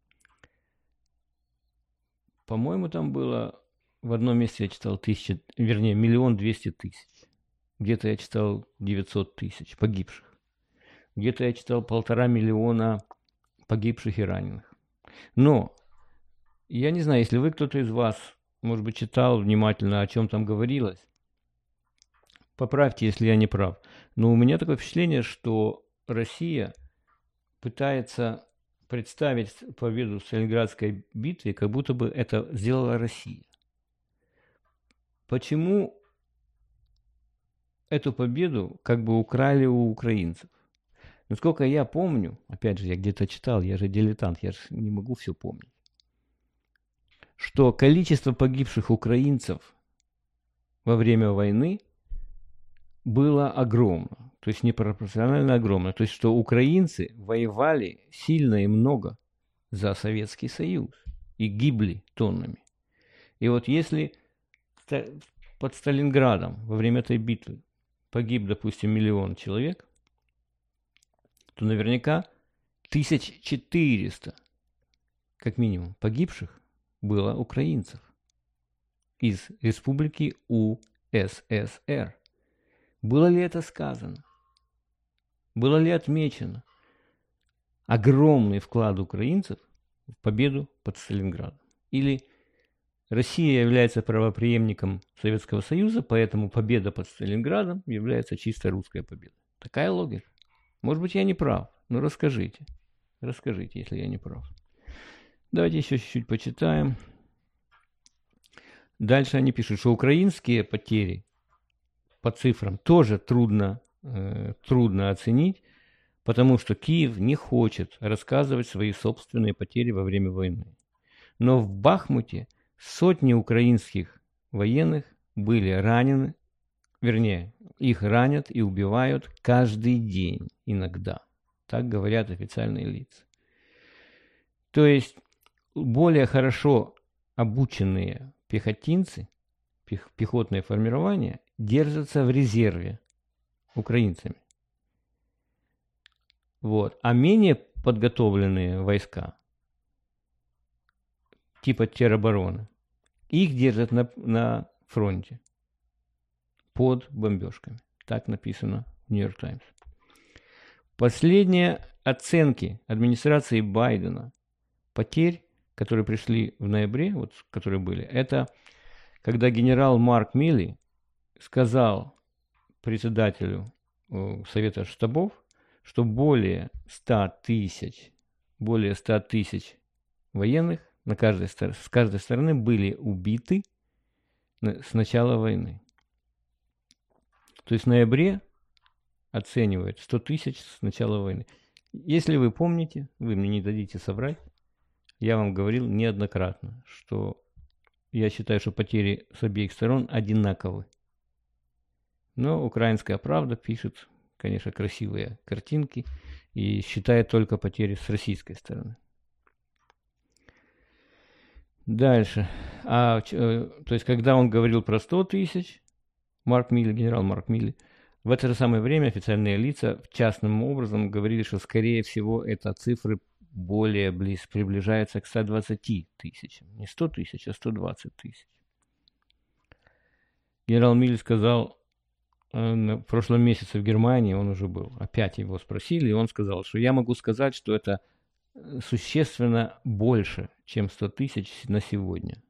По-моему, там было, в одном месте я читал тысяча, вернее, миллион двести тысяч. Где-то я читал девятьсот тысяч погибших. Где-то я читал полтора миллиона погибших и раненых. Но я не знаю, если вы, кто-то из вас, может быть, читал внимательно, о чем там говорилось, поправьте, если я не прав. Но у меня такое впечатление, что Россия пытается представить победу в Сталинградской битве, как будто бы это сделала Россия. Почему эту победу как бы украли у украинцев? Насколько я помню, опять же, я где-то читал, я же дилетант, я же не могу все помнить, что количество погибших украинцев во время войны было огромно, то есть непропорционально огромно. То есть, что украинцы воевали сильно и много за Советский Союз и гибли тоннами. И вот если под Сталинградом во время этой битвы погиб, допустим, миллион человек, то наверняка тысяча четыреста, как минимум, погибших было украинцев из республики УССР. Было ли это сказано? Было ли отмечено огромный вклад украинцев в победу под Сталинградом? Или Россия является правопреемником Советского Союза, поэтому победа под Сталинградом является чисто русской победой? Такая логика. Может быть, я не прав, но расскажите. Расскажите, если я не прав. Давайте еще чуть-чуть почитаем. Дальше они пишут, что украинские потери по цифрам тоже трудно, э, трудно оценить, потому что Киев не хочет рассказывать свои собственные потери во время войны. Но в Бахмуте сотни украинских военных были ранены, вернее, их ранят и убивают каждый день иногда. Так говорят официальные лица. То есть более хорошо обученные пехотинцы, пех, пехотное формирование, держатся в резерве украинцами. Вот. А менее подготовленные войска, типа теробороны, их держат на, на фронте под бомбежками. Так написано в Нью-Йорк Таймс. Последние оценки администрации Байдена потерь, которые пришли в ноябре, вот, которые были, это когда генерал Марк Милли сказал председателю э, Совета штабов, что более ста тысяч, более ста тысяч военных на каждой, с каждой стороны были убиты с начала войны. То есть в ноябре оценивают сто тысяч с начала войны. Если вы помните, вы мне не дадите соврать, я вам говорил неоднократно, что я считаю, что потери с обеих сторон одинаковы. Но «Украинская правда» пишет, конечно, красивые картинки и считает только потери с российской стороны. Дальше. А, то есть, когда он говорил про сто тысяч, Марк Милли, генерал Марк Милли, в это же самое время официальные лица частным образом говорили, что, скорее всего, это цифры более близ, приближаются к ста двадцати тысячам. Не сто тысяч, а сто двадцать тысяч. Генерал Милли сказал, в прошлом месяце в Германии он уже был, опять его спросили, и он сказал, что я могу сказать, что это существенно больше, чем сто тысяч на сегодня.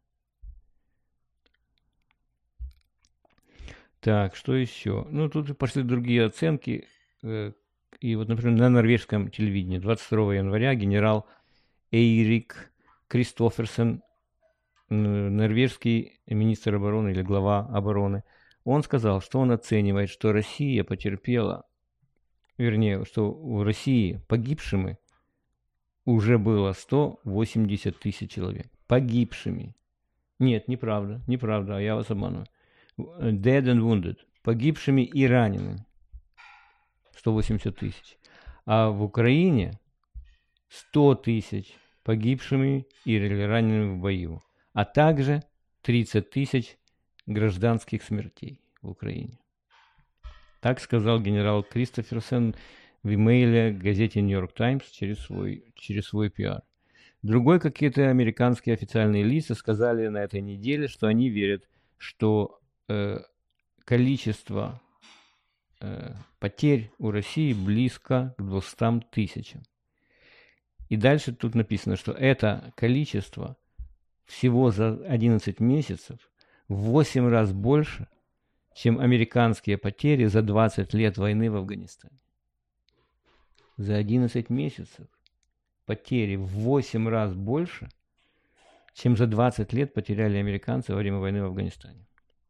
Так, что еще? Ну, тут пошли другие оценки. И вот, например, на норвежском телевидении двадцать второго января генерал Эйрик Кристоферсен норвежский министр обороны или глава обороны, он сказал, что он оценивает, что Россия потерпела, вернее, что в России погибшими уже было сто восемьдесят тысяч человек. Погибшими. Нет, неправда, неправда, я вас обманываю. Dead and wounded. Погибшими и ранеными. сто восемьдесят тысяч. А в Украине сто тысяч погибшими или ранеными в бою. А также тридцать тысяч гражданских смертей в Украине. Так сказал генерал Кристоферсон в имейле газете «Нью-Йорк Таймс» через свой, через свой пиар. Другой какие-то американские официальные лица сказали на этой неделе, что они верят, что э, количество э, потерь у России близко к двумстам тысячам. И дальше тут написано, что это количество всего за одиннадцать месяцев в восемь раз больше, чем американские потери за двадцать лет войны в Афганистане. За одиннадцать месяцев потери в восемь раз больше, чем за двадцать лет потеряли американцы во время войны в Афганистане.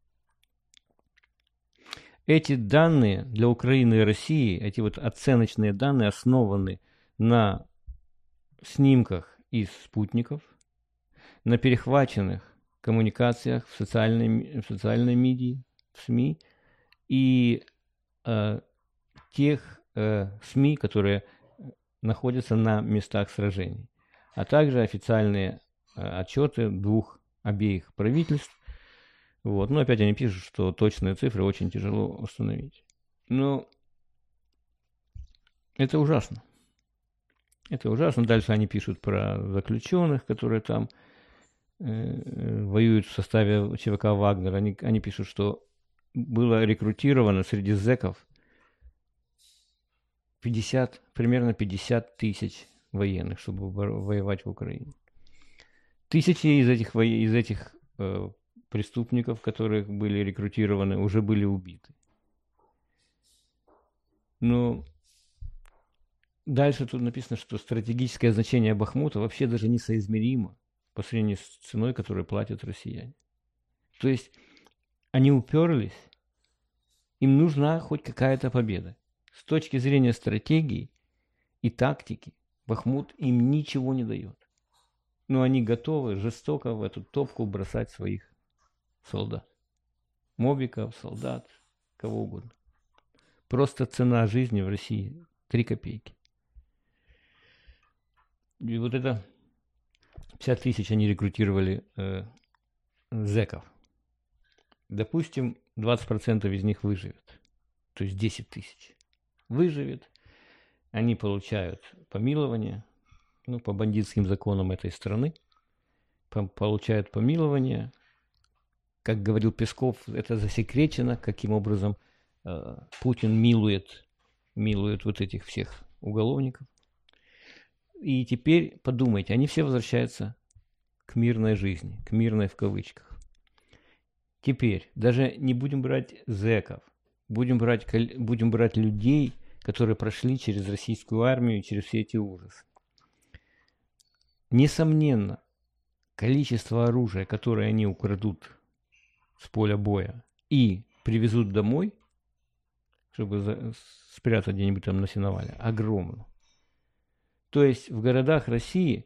Эти данные для Украины и России, эти вот оценочные данные основаны на снимках из спутников, на перехваченных коммуникациях в социальной, в социальной медии, в СМИ и э, тех э, СМИ, которые находятся на местах сражений, а также официальные э, отчеты двух обеих правительств. Вот. Но опять они пишут, что точные цифры очень тяжело установить. Но это ужасно. Это ужасно. Дальше они пишут про заключенных, которые там э, воюют в составе ЧВК «Вагнер». Они, они пишут, что было рекрутировано среди зэков пятьдесят, примерно пятьдесят тысяч военных, чтобы воевать в Украине. Тысячи из этих, из этих э, преступников, которые были рекрутированы, уже были убиты. Но дальше тут написано, что стратегическое значение Бахмута вообще даже несоизмеримо по сравнению с ценой, которую платят россияне. То есть они уперлись, им нужна хоть какая-то победа. С точки зрения стратегии и тактики Бахмут им ничего не дает. Но они готовы жестоко в эту топку бросать своих солдат. Мобиков, солдат, кого угодно. Просто цена жизни в России три копейки. И вот это пятьдесят тысяч они рекрутировали э, зэков. Допустим, двадцать процентов из них выживет. То есть десять тысяч. Выживет. Они получают помилование. Ну, по бандитским законам этой страны. Получают помилование. Как говорил Песков, это засекречено, каким образом э, Путин милует, милует вот этих всех уголовников. И теперь подумайте, они все возвращаются к мирной жизни, к мирной в кавычках. Теперь даже не будем брать зэков, будем брать, будем брать людей, которые прошли через российскую армию, через все эти ужасы. Несомненно, количество оружия, которое они украдут с поля боя и привезут домой, чтобы за, спрятать где-нибудь там на сеновале, огромно. То есть в городах России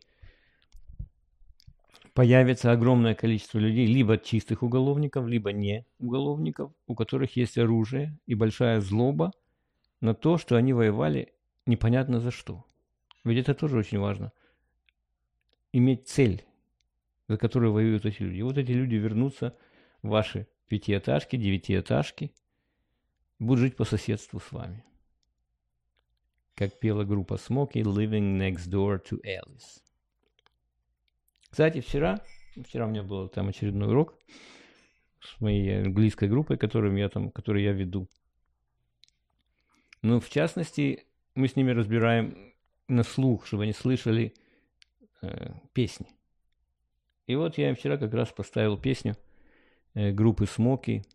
появится огромное количество людей, либо чистых уголовников, либо не уголовников, у которых есть оружие и большая злоба на то, что они воевали непонятно за что. Ведь это тоже очень важно. Иметь цель, за которую воюют эти люди. И вот эти люди вернутся в ваши пятиэтажки, девятиэтажки, будут жить по соседству с вами. Как пела группа Smokey, Living Next Door to Alice. Кстати, вчера, вчера у меня был там очередной урок с моей английской группой, которую я, там, которую я веду. Но в частности, мы с ними разбираем на слух, чтобы они слышали э, песни. И вот я им вчера как раз поставил песню э, группы Smokey,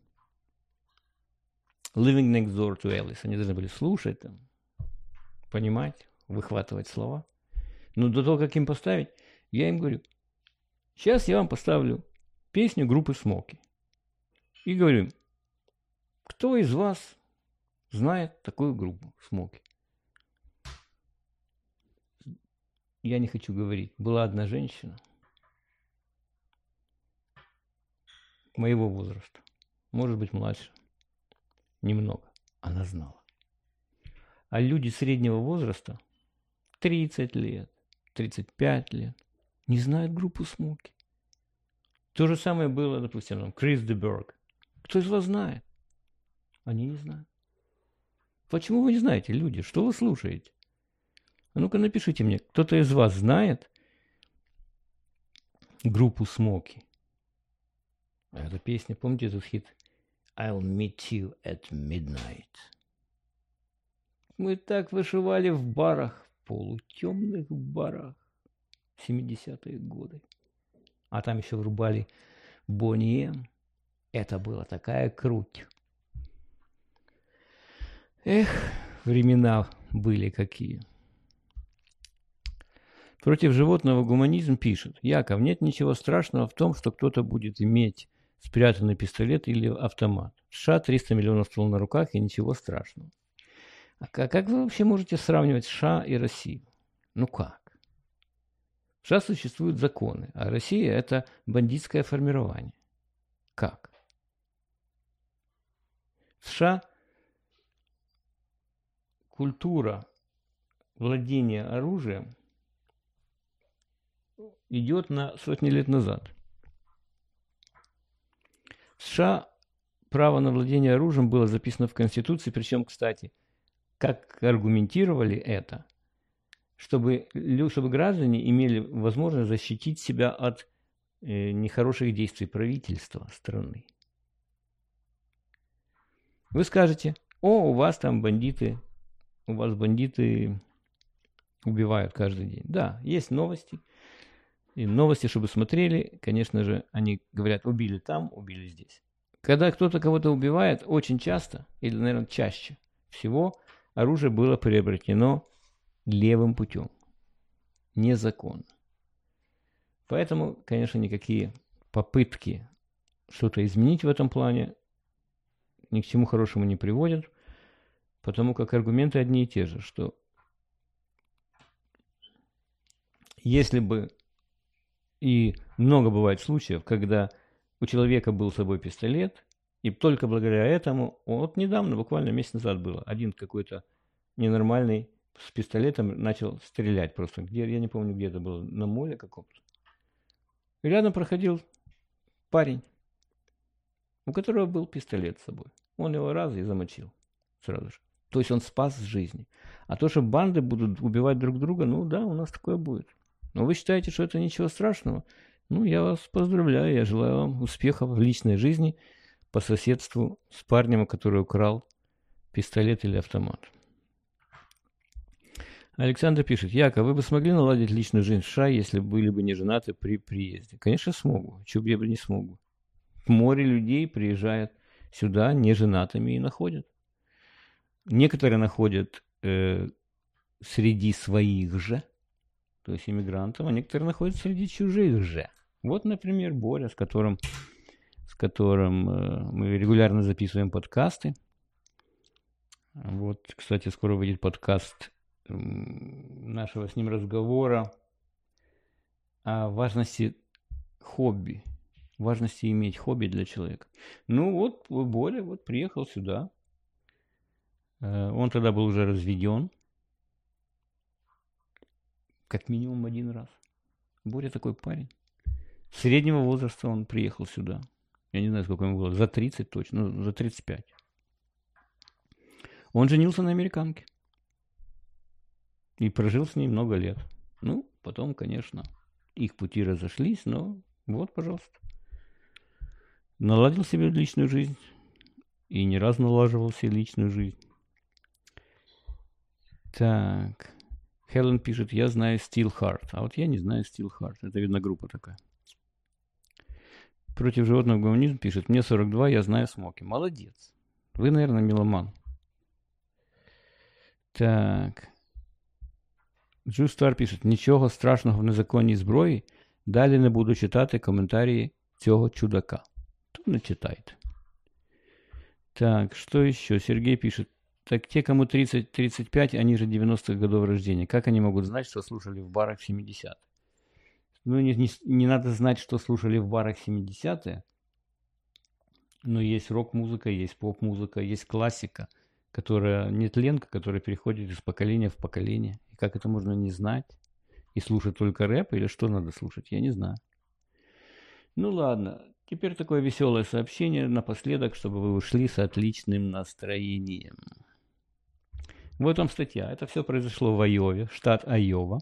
Living Next Door to Alice. Они должны были слушать там, понимать, выхватывать слова. Но до того, как им поставить, я им говорю, сейчас я вам поставлю песню группы Смоки. И говорю, кто из вас знает такую группу Смоки? Я не хочу говорить. Была одна женщина моего возраста, может быть, младше, немного, она знала. А люди среднего возраста, тридцать лет, тридцать пять лет, не знают группу Смоки. То же самое было, допустим, Крис де Берг. Кто из вас знает? Они не знают. Почему вы не знаете, люди? Что вы слушаете? А ну-ка напишите мне, кто-то из вас знает группу Смоки? А эта песня, помните этот хит? I'll meet you at midnight. Мы так вышивали в барах, полутемных барах, семидесятые годы. А там еще врубали Бонни Эм. Это была такая круть. Эх, времена были какие. Против животного гуманизм пишет. Яков, нет ничего страшного в том, что кто-то будет иметь спрятанный пистолет или автомат. В США триста миллионов ствол на руках и ничего страшного. А как, как вы вообще можете сравнивать США и Россию? Ну как? В США существуют законы, а Россия – это бандитское формирование. Как? В США культура владения оружием идет на сотни лет назад. В США право на владение оружием было записано в Конституции, причем, кстати, как аргументировали это, чтобы, чтобы граждане имели возможность защитить себя от э, нехороших действий правительства страны. Вы скажете, о, у вас там бандиты, у вас бандиты убивают каждый день. Да, есть новости. И новости, чтобы смотрели, конечно же, они говорят, убили там, убили здесь. Когда кто-то кого-то убивает, очень часто, или, наверное, чаще всего, оружие было приобретено левым путем, незаконно. Поэтому, конечно, никакие попытки что-то изменить в этом плане ни к чему хорошему не приводят, потому как аргументы одни и те же, что если бы, и много бывает случаев, когда у человека был с собой пистолет, и только благодаря этому, вот недавно, буквально месяц назад было, один какой-то ненормальный с пистолетом начал стрелять просто. Где, я не помню, где это было, на моле каком-то. И рядом проходил парень, у которого был пистолет с собой. Он его раз и замочил сразу же. То есть он спас жизни. А то, что банды будут убивать друг друга, ну да, у нас такое будет. Но вы считаете, что это ничего страшного? Ну, я вас поздравляю, я желаю вам успехов в личной жизни по соседству с парнем, который украл пистолет или автомат. Александр пишет, Яков, вы бы смогли наладить личную жизнь в США, если были бы не женаты при приезде? Конечно, смогу. Чего бы я бы не смогу. Море людей приезжает сюда неженатыми и находят. Некоторые находят э, среди своих же, то есть иммигрантов, а некоторые находят среди чужих же. Вот, например, Боря, с которым, с которым э, мы регулярно записываем подкасты. Вот, кстати, скоро выйдет подкаст э, нашего с ним разговора о важности хобби, важности иметь хобби для человека. Ну вот, Боря вот приехал сюда. Э, он тогда был уже разведен. Как минимум один раз. Боря такой парень. Среднего возраста он приехал сюда. Я не знаю, сколько ему было. За тридцать точно. Ну, за тридцать пять. Он женился на американке. И прожил с ней много лет. Ну, потом, конечно, их пути разошлись, но вот, пожалуйста. Наладил себе личную жизнь. И не раз налаживал себе личную жизнь. Так. Хелен пишет, я знаю Steel Heart. А вот я не знаю Steel Heart. Это, видно, группа такая. Против животного гуманизм пишет, мне сорок два, я знаю Смоки. Молодец. Вы, наверное, меломан. Так. Джустар пишет, нічого страшного в незаконній зброї. Далі не буду читати коментарі цього чудака. То начитайте. Так, что еще? Сергей пишет. Так те, кому тридцать тридцать пять, они же девяностых годов рождения. Как они могут знать, что слушали в барах в семидесятые? Ну, не, не, не надо знать, что слушали в барах в семидесятые. Но есть рок-музыка, есть поп-музыка, есть классика, которая нетленка, которая переходит из поколения в поколение. И как это можно не знать? И слушать только рэп? Или что надо слушать? Я не знаю. Ну ладно. Теперь такое веселое сообщение напоследок, чтобы вы ушли с отличным настроением. Вот вам статья. Это все произошло в Айове, штат Айова.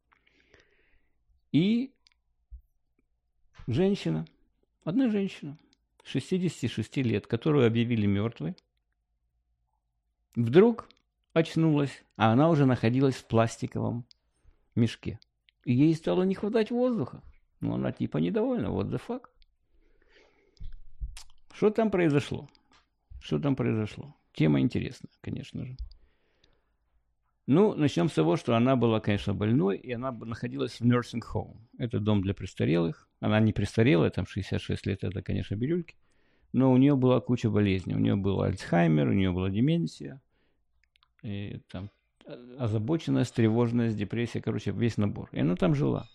И женщина, одна женщина, шестидесяти шести лет, которую объявили мертвой, вдруг очнулась, а она уже находилась в пластиковом мешке. И ей стало не хватать воздуха. Ну, она типа недовольна. What the fuck? Что там произошло? Что там произошло? Тема интересная, конечно же. Ну, начнем с того, что она была, конечно, больной, и она находилась в nursing home. Это дом для престарелых. Она не престарелая, там шестьдесят шесть лет, это, конечно, бирюльки. Но у нее была куча болезней. У нее был Альцгеймер, у нее была деменция, и, там, озабоченность, тревожность, депрессия, короче, весь набор. И она там жила.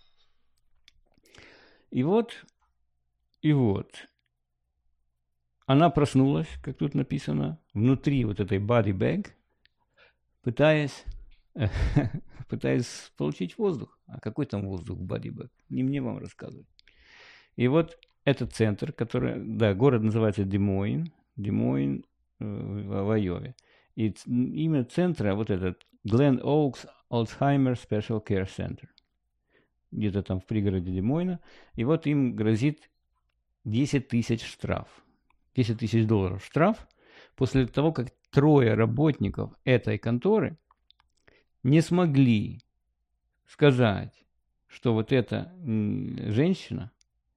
И вот, и вот, она проснулась, как тут написано, внутри вот этой body bag, пытаясь, пытаясь получить воздух. А какой там воздух в body bag? Не мне вам рассказывать. И вот этот центр, который, да, город называется Демойн, Демойн э, в Айове. И имя центра вот этот Glen Oaks Alzheimer Special Care Center. Где-то там в пригороде Демойна. И вот им грозит десять тысяч штраф. десять тысяч долларов штраф после того, как трое работников этой конторы не смогли сказать, что вот эта женщина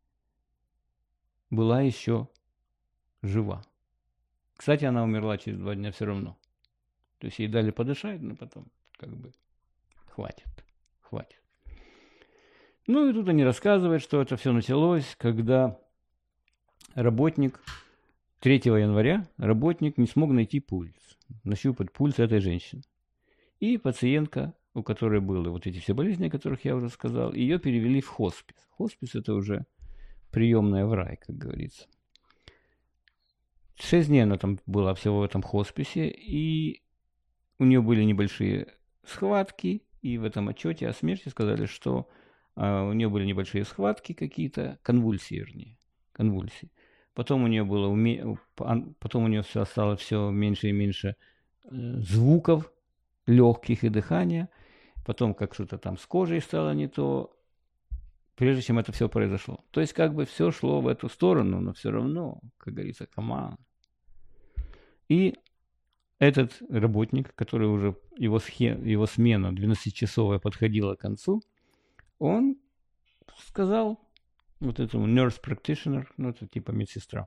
была еще жива. Кстати, она умерла через два дня все равно. То есть ей дали подышать, но потом как бы хватит, хватит. Ну и тут они рассказывают, что это все началось, когда работник третьего января работник не смог найти пульс, нащупать пульс этой женщины. И пациентка, у которой были вот эти все болезни, о которых я уже сказал, ее перевели в хоспис. Хоспис – это уже приемная в рай, как говорится. Шесть дней она там была всего в этом хосписе, и у нее были небольшие схватки, и в этом отчете о смерти сказали, что а, у нее были небольшие схватки какие-то, конвульсии, вернее, конвульсии. Потом у нее было, уме... потом у нее все стало все меньше и меньше э, звуков легких и дыхания. Потом как что-то там с кожей стало не то, прежде чем это все произошло. То есть как бы все шло в эту сторону, но все равно, как говорится, команда. И этот работник, который уже, его, схе... его смена двенадцатичасовая подходила к концу, он сказал вот этому nurse practitioner, ну это типа медсестра,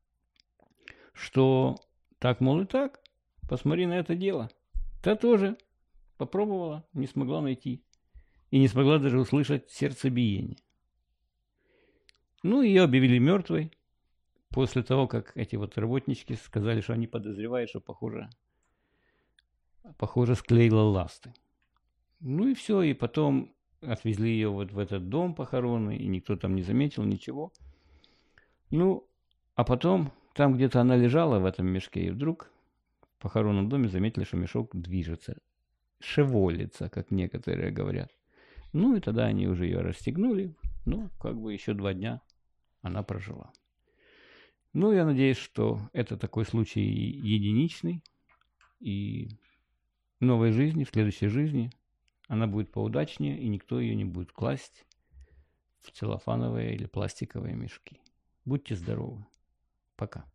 что так, мол, и так, посмотри на это дело. Та тоже попробовала, не смогла найти. И не смогла даже услышать сердцебиение. Ну, ее объявили мертвой после того, как эти вот работнички сказали, что они подозревают, что, похоже, похоже, склеила ласты. Ну и все, и потом отвезли ее вот в этот дом похоронный, и никто там не заметил ничего. Ну, а потом там где-то она лежала в этом мешке, и вдруг в похоронном доме заметили, что мешок движется, шеволится, как некоторые говорят. Ну и тогда они уже ее расстегнули, ну, как бы еще два дня она прожила. Ну, я надеюсь, что это такой случай единичный, и в новой жизни, в следующей жизни она будет поудачнее, и никто ее не будет класть в целлофановые или пластиковые мешки. Будьте здоровы. Пока.